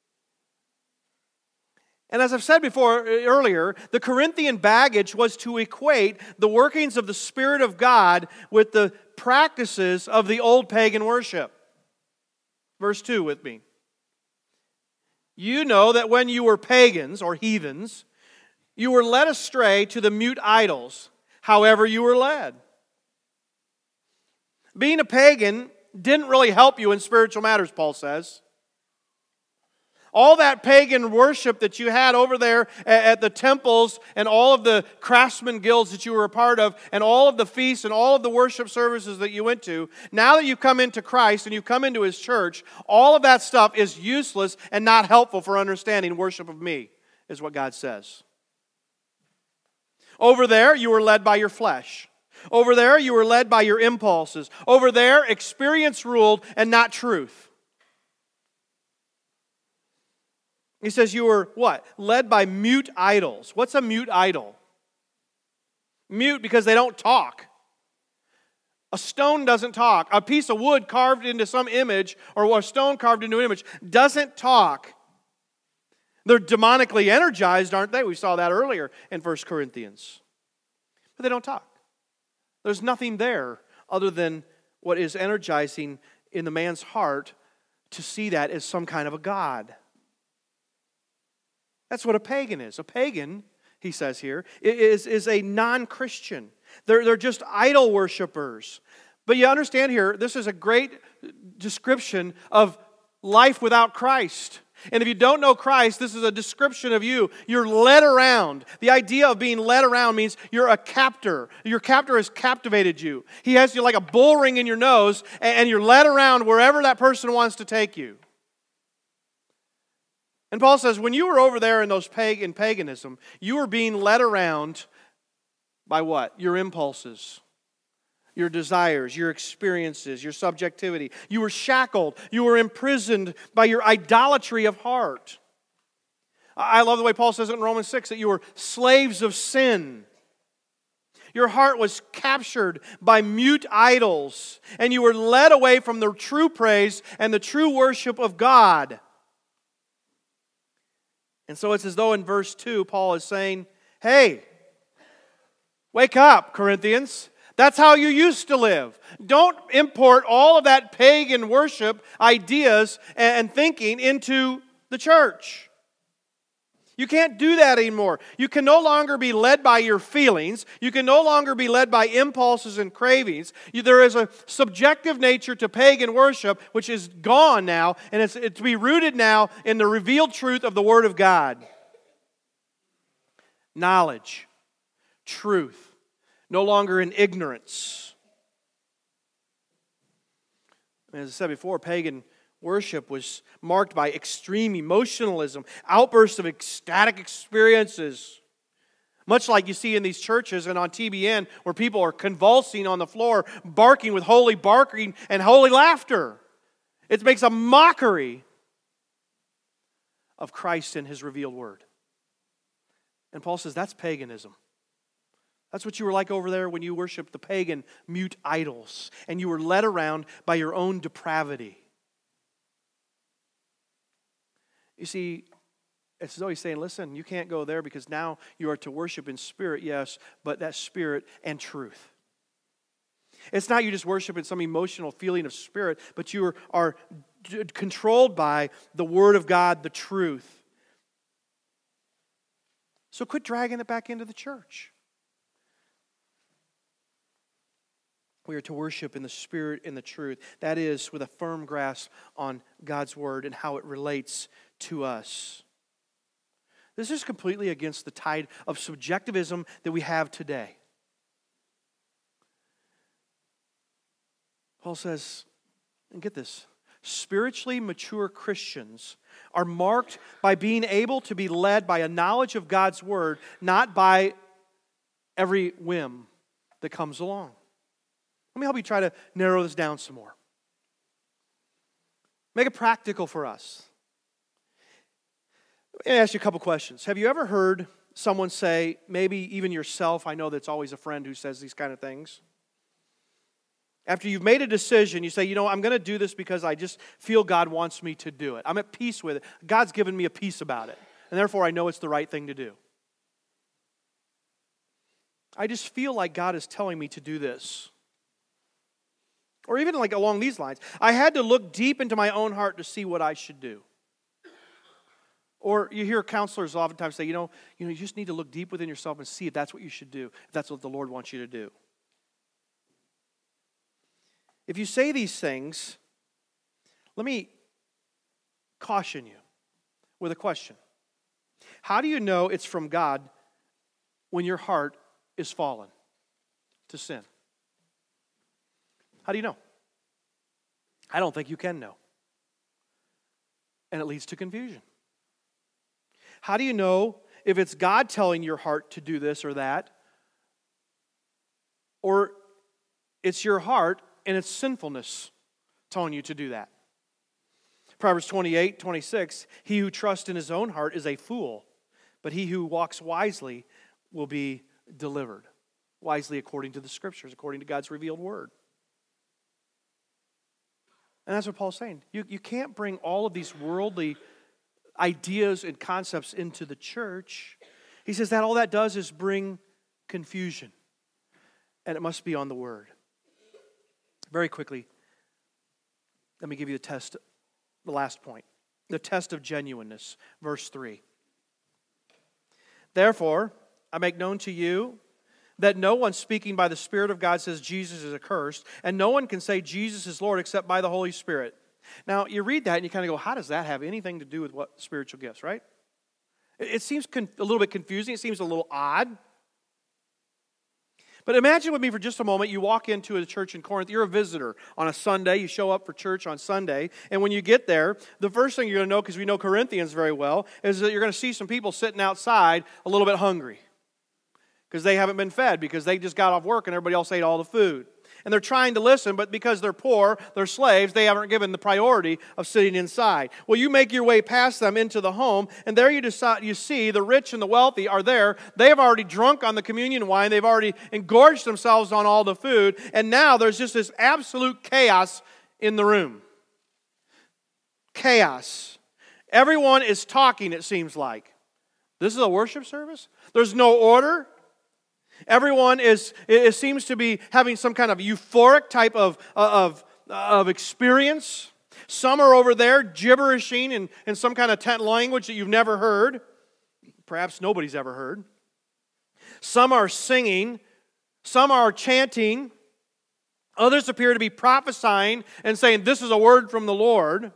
And as I've said earlier, the Corinthian baggage was to equate the workings of the Spirit of God with the practices of the old pagan worship. Verse 2 with me. You know that when you were pagans or heathens, you were led astray to the mute idols, however you were led. Being a pagan didn't really help you in spiritual matters, Paul says. All that pagan worship that you had over there at the temples and all of the craftsman guilds that you were a part of and all of the feasts and all of the worship services that you went to, now that you've come into Christ and you've come into His church, all of that stuff is useless and not helpful for understanding worship of me, is what God says. Over there, you were led by your flesh. Over there, you were led by your impulses. Over there, experience ruled and not truth. He says you were what? Led by mute idols. What's a mute idol? Mute because they don't talk. A stone doesn't talk. A piece of wood carved into some image or a stone carved into an image doesn't talk. They're demonically energized, aren't they? We saw that earlier in 1 Corinthians. But they don't talk. There's nothing there other than what is energizing in the man's heart to see that as some kind of a god. That's what a pagan is. A pagan, he says here, is a non-Christian. They're just idol worshipers. But you understand here, this is a great description of life without Christ. And if you don't know Christ, this is a description of you. You're led around. The idea of being led around means you're a captor. Your captor has captivated you. He has you like a bull ring in your nose, and you're led around wherever that person wants to take you. And Paul says, when you were over there in those paganism, you were being led around by what? Your impulses. Your desires, your experiences, your subjectivity. You were shackled. You were imprisoned by your idolatry of heart. I love the way Paul says it in Romans 6, that you were slaves of sin. Your heart was captured by mute idols, and you were led away from the true praise and the true worship of God. And so it's as though in verse 2, Paul is saying, hey, wake up, Corinthians. That's how you used to live. Don't import all of that pagan worship ideas and thinking into the church. You can't do that anymore. You can no longer be led by your feelings. You can no longer be led by impulses and cravings. There is a subjective nature to pagan worship which is gone now, and it's to be rooted now in the revealed truth of the Word of God. Knowledge, truth, no longer in ignorance. As I said before, pagan worship was marked by extreme emotionalism, outbursts of ecstatic experiences. Much like you see in these churches and on TBN where people are convulsing on the floor, barking with holy barking and holy laughter. It makes a mockery of Christ and His revealed Word. And Paul says that's paganism. That's what you were like over there when you worshiped the pagan mute idols and you were led around by your own depravity. You see, it's as though he's saying, listen, you can't go there because now you are to worship in spirit, yes, but that spirit and truth. It's not you just worship in some emotional feeling of spirit, but you are controlled by the Word of God, the truth. So quit dragging it back into the church. We are to worship in the Spirit and the truth. That is, with a firm grasp on God's Word and how it relates to us. This is completely against the tide of subjectivism that we have today. Paul says, and get this, spiritually mature Christians are marked by being able to be led by a knowledge of God's Word, not by every whim that comes along. Let me help you try to narrow this down some more. Make it practical for us. Let me ask you a couple questions. Have you ever heard someone say, maybe even yourself, I know that's always a friend who says these kind of things. After you've made a decision, you say, I'm going to do this because I just feel God wants me to do it. I'm at peace with it. God's given me a peace about it. And therefore I know it's the right thing to do. I just feel like God is telling me to do this. Or even like along these lines, I had to look deep into my own heart to see what I should do. Or you hear counselors oftentimes say, you just need to look deep within yourself and see if that's what you should do, if that's what the Lord wants you to do. If you say these things, let me caution you with a question. How do you know it's from God when your heart is fallen to sin? How do you know? I don't think you can know. And it leads to confusion. How do you know if it's God telling your heart to do this or that? Or it's your heart and its sinfulness telling you to do that? Proverbs 28:26, he who trusts in his own heart is a fool, but he who walks wisely will be delivered. Wisely according to the Scriptures, according to God's revealed Word. And that's what Paul's saying. You can't bring all of these worldly ideas and concepts into the church. He says that all that does is bring confusion. And it must be on the Word. Very quickly, let me give you the last point. The test of genuineness, verse 3. Therefore, I make known to you that no one speaking by the Spirit of God says Jesus is accursed, and no one can say Jesus is Lord except by the Holy Spirit. Now, you read that and you kind of go, how does that have anything to do with what spiritual gifts, right? It seems a little bit confusing. It seems a little odd. But imagine with me for just a moment, you walk into a church in Corinth, you're a visitor on a Sunday, you show up for church on Sunday, and when you get there, the first thing you're going to know, because we know Corinthians very well, is that you're going to see some people sitting outside a little bit hungry. Because they haven't been fed, because they just got off work and everybody else ate all the food. And they're trying to listen, but because they're poor, they're slaves, they haven't given the priority of sitting inside. Well, you make your way past them into the home, and there you see the rich and the wealthy are there. They have already drunk on the communion wine. They've already engorged themselves on all the food. And now there's just this absolute chaos in the room. Chaos. Everyone is talking, it seems like. This is a worship service? There's no order. Everyone it seems to be having some kind of euphoric type of experience. Some are over there gibberishing in some kind of tent language that you've never heard. perhaps nobody's ever heard. Some are singing, some are chanting, others appear to be prophesying and saying, this is a word from the Lord.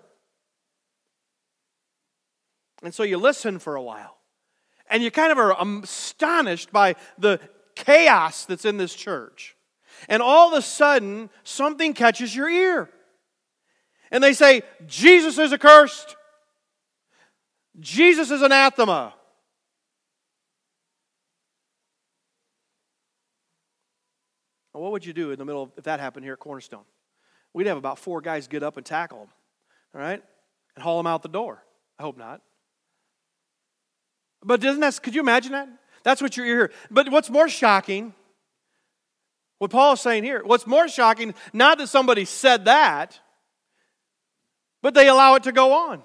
And so you listen for a while. And you kind of are astonished by the chaos that's in this church. And all of a sudden, something catches your ear. And they say, Jesus is accursed. Jesus is anathema. Well, what would you do in the middle of, if that happened here at Cornerstone? We'd have about 4 guys get up and tackle them, all right? And haul them out the door. I hope not. But could you imagine that? That's what you're hearing. But what's more shocking, what Paul is saying here, what's more shocking, not that somebody said that, but they allow it to go on.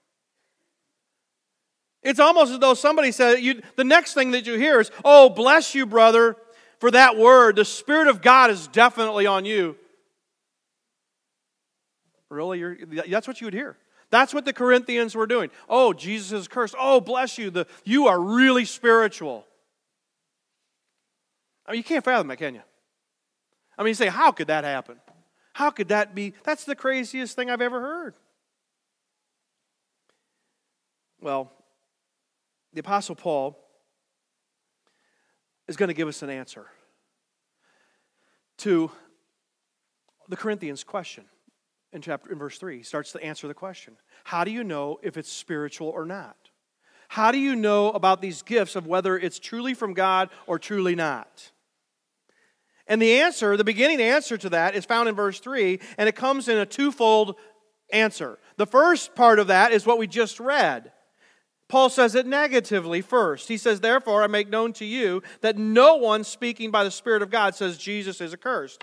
It's almost as though somebody said, the next thing that you hear is, oh, bless you, brother, for that word. The Spirit of God is definitely on you. Really? That's what you would hear. That's what the Corinthians were doing. Oh, Jesus is cursed. Oh, bless you. You are really spiritual. I mean, you can't fathom that, can you? I mean, you say, how could that happen? How could that be? That's the craziest thing I've ever heard. Well, the Apostle Paul is going to give us an answer to the Corinthians' question. In verse 3, he starts to answer the question. How do you know if it's spiritual or not? How do you know about these gifts of whether it's truly from God or truly not? And the beginning answer to that is found in verse 3, and it comes in a twofold answer. The first part of that is what we just read. Paul says it negatively first. He says, therefore, I make known to you that no one speaking by the Spirit of God says Jesus is accursed.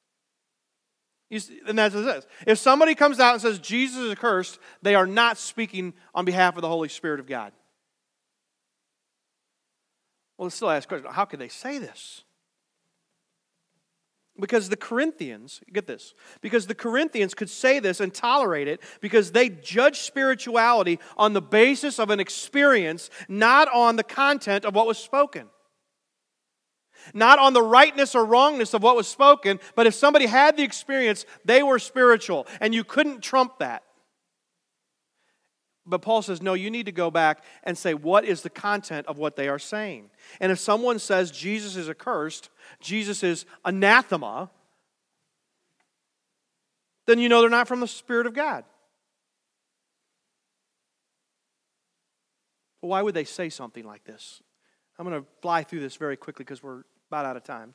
And that's what it says. If somebody comes out and says Jesus is accursed, they are not speaking on behalf of the Holy Spirit of God. Well, let's still ask the question, how could they say this? Because the Corinthians, get this, because the Corinthians could say this and tolerate it because they judged spirituality on the basis of an experience, not on the content of what was spoken. Not on the rightness or wrongness of what was spoken, but if somebody had the experience, they were spiritual, and you couldn't trump that. But Paul says, no, you need to go back and say, what is the content of what they are saying? And if someone says Jesus is accursed, Jesus is anathema, then you know they're not from the Spirit of God. Well, why would they say something like this? I'm going to fly through this very quickly because we're about out of time.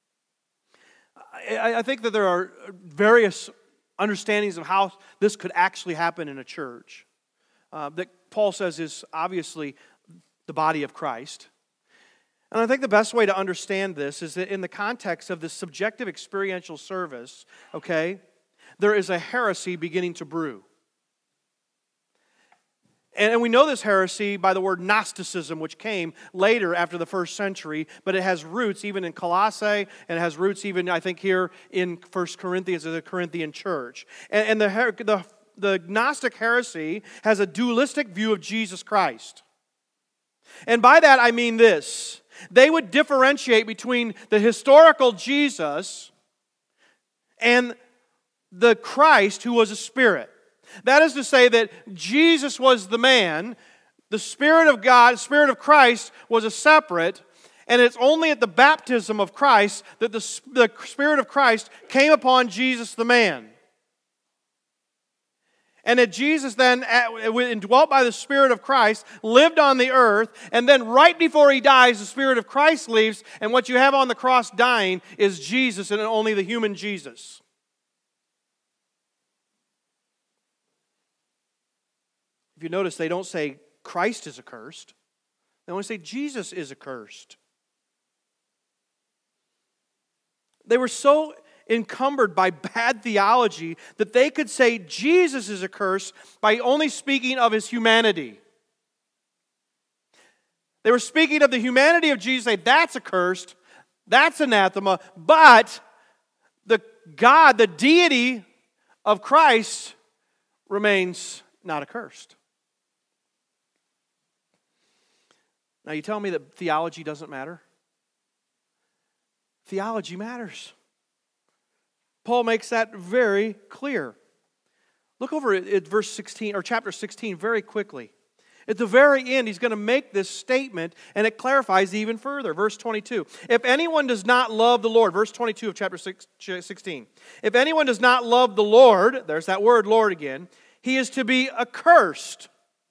I think that there are various understandings of how this could actually happen in a church. That Paul says is obviously the body of Christ. And I think the best way to understand this is that in the context of this subjective experiential service, okay, there is a heresy beginning to brew. And we know this heresy by the word Gnosticism, which came later after the first century, but it has roots even in Colossae, and it has roots even, I think, here in 1 Corinthians as a Corinthian church. And the Gnostic heresy has a dualistic view of Jesus Christ. And by that I mean this. They would differentiate between the historical Jesus and the Christ who was a spirit. That is to say that Jesus was the man, the Spirit of God, Spirit of Christ was a separate, and it's only at the baptism of Christ that the Spirit of Christ came upon Jesus the man. And that Jesus then, indwelt by the Spirit of Christ, lived on the earth, and then right before He dies, the Spirit of Christ leaves, and what you have on the cross dying is Jesus and only the human Jesus. If you notice, they don't say Christ is accursed. They only say Jesus is accursed. They were so encumbered by bad theology that they could say Jesus is accursed by only speaking of His humanity. They were speaking of the humanity of Jesus, say that's accursed, that's anathema, but the God, the deity of Christ remains not accursed. Now, you tell me that theology doesn't matter? Theology matters. Paul makes that very clear. Look over at verse 16 or chapter 16 very quickly. At the very end, he's going to make this statement, and it clarifies even further. Verse 22. If anyone does not love the Lord, verse 22 of chapter 16. If anyone does not love the Lord, there's that word Lord again, he is to be accursed.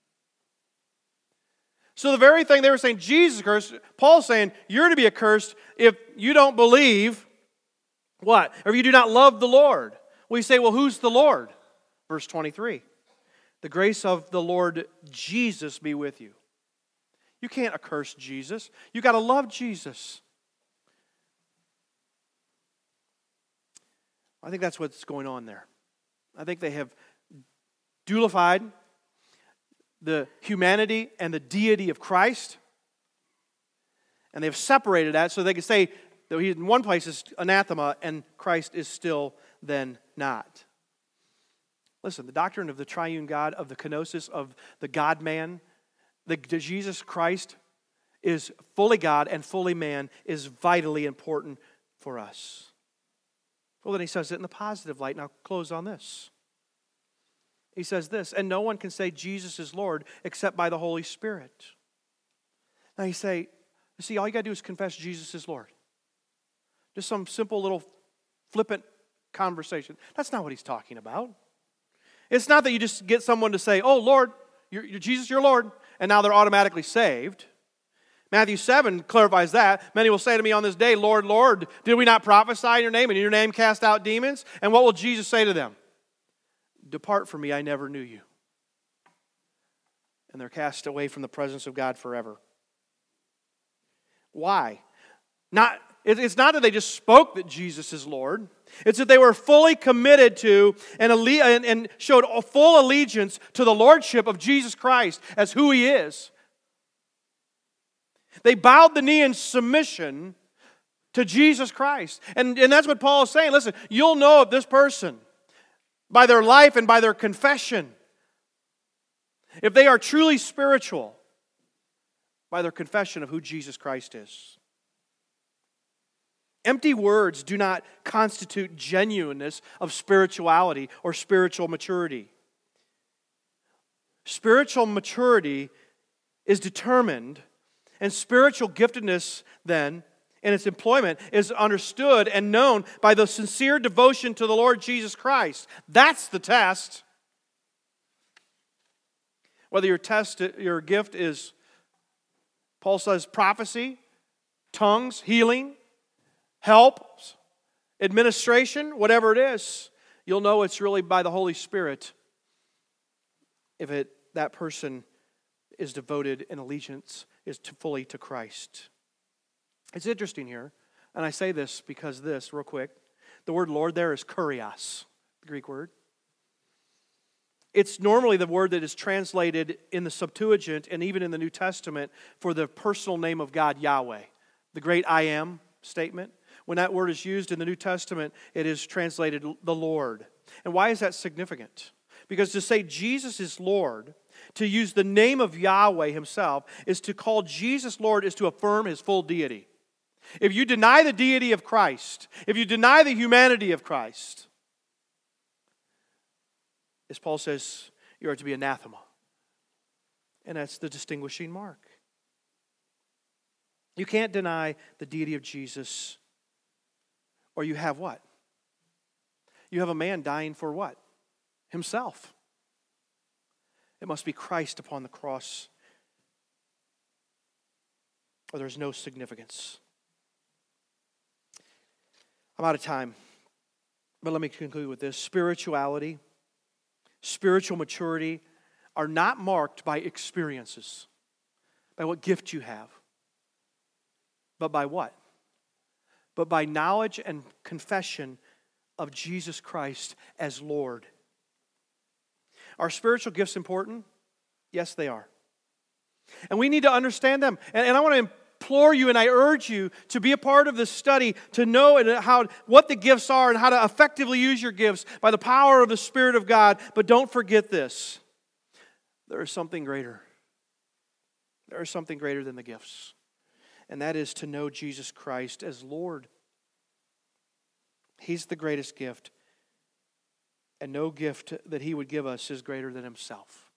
So the very thing they were saying, Jesus cursed, Paul's saying, you're to be accursed if you don't believe what? Or if you do not love the Lord. Well, you say, well, who's the Lord? Verse 23. The grace of the Lord Jesus be with you. You can't accurse Jesus. You got to love Jesus. I think that's what's going on there. I think they have dualified the humanity and the deity of Christ, and they've separated that so they can say that he in one place is anathema and Christ is still then not. Listen, the doctrine of the triune God, of the kenosis, of the God-man, the Jesus Christ is fully God and fully man, is vitally important for us. Well, then he says it in the positive light. Now, close on this. He says this, and no one can say Jesus is Lord except by the Holy Spirit. Now you say, all you got to do is confess Jesus is Lord. Just some simple little flippant conversation. That's not what he's talking about. It's not that you just get someone to say, oh, Lord, you're Jesus, you're Lord, and now they're automatically saved. Matthew 7 clarifies that. Many will say to me on this day, Lord, Lord, did we not prophesy in your name, and in your name cast out demons? And what will Jesus say to them? Depart from me, I never knew you. And they're cast away from the presence of God forever. Why? It's not that they just spoke that Jesus is Lord. It's that they were fully committed to and showed a full allegiance to the lordship of Jesus Christ as who He is. They bowed the knee in submission to Jesus Christ. And that's what Paul is saying. Listen, you'll know if this person, by their life and by their confession, if they are truly spiritual, by their confession of who Jesus Christ is. Empty words do not constitute genuineness of spirituality or spiritual maturity. Spiritual maturity is determined, and spiritual giftedness then, in its employment, is understood and known by the sincere devotion to the Lord Jesus Christ. That's the test. Whether your gift is, Paul says, prophecy, tongues, healing, help, administration, whatever it is, you'll know it's really by the Holy Spirit if that person is devoted in allegiance fully to Christ. It's interesting here, and I say this because real quick, the word Lord there is kurios, the Greek word. It's normally the word that is translated in the Septuagint and even in the New Testament for the personal name of God, Yahweh, the great I am statement. When that word is used in the New Testament, it is translated the Lord. And why is that significant? Because to say Jesus is Lord, to use the name of Yahweh Himself, is to call Jesus Lord, is to affirm His full deity. If you deny the deity of Christ, if you deny the humanity of Christ, as Paul says, you are to be anathema. And that's the distinguishing mark. You can't deny the deity of Jesus, or you have what? You have a man dying for what? Himself. It must be Christ upon the cross, or there's no significance. I'm out of time, but let me conclude with this. Spirituality, spiritual maturity are not marked by experiences, by what gift you have, but by what? But by knowledge and confession of Jesus Christ as Lord. Are spiritual gifts important? Yes, they are. And we need to understand them. And I want to implore you and I urge you to be a part of this study, to know what the gifts are and how to effectively use your gifts by the power of the Spirit of God. But don't forget this. There is something greater. There is something greater than the gifts, and that is to know Jesus Christ as Lord. He's the greatest gift, and no gift that He would give us is greater than Himself.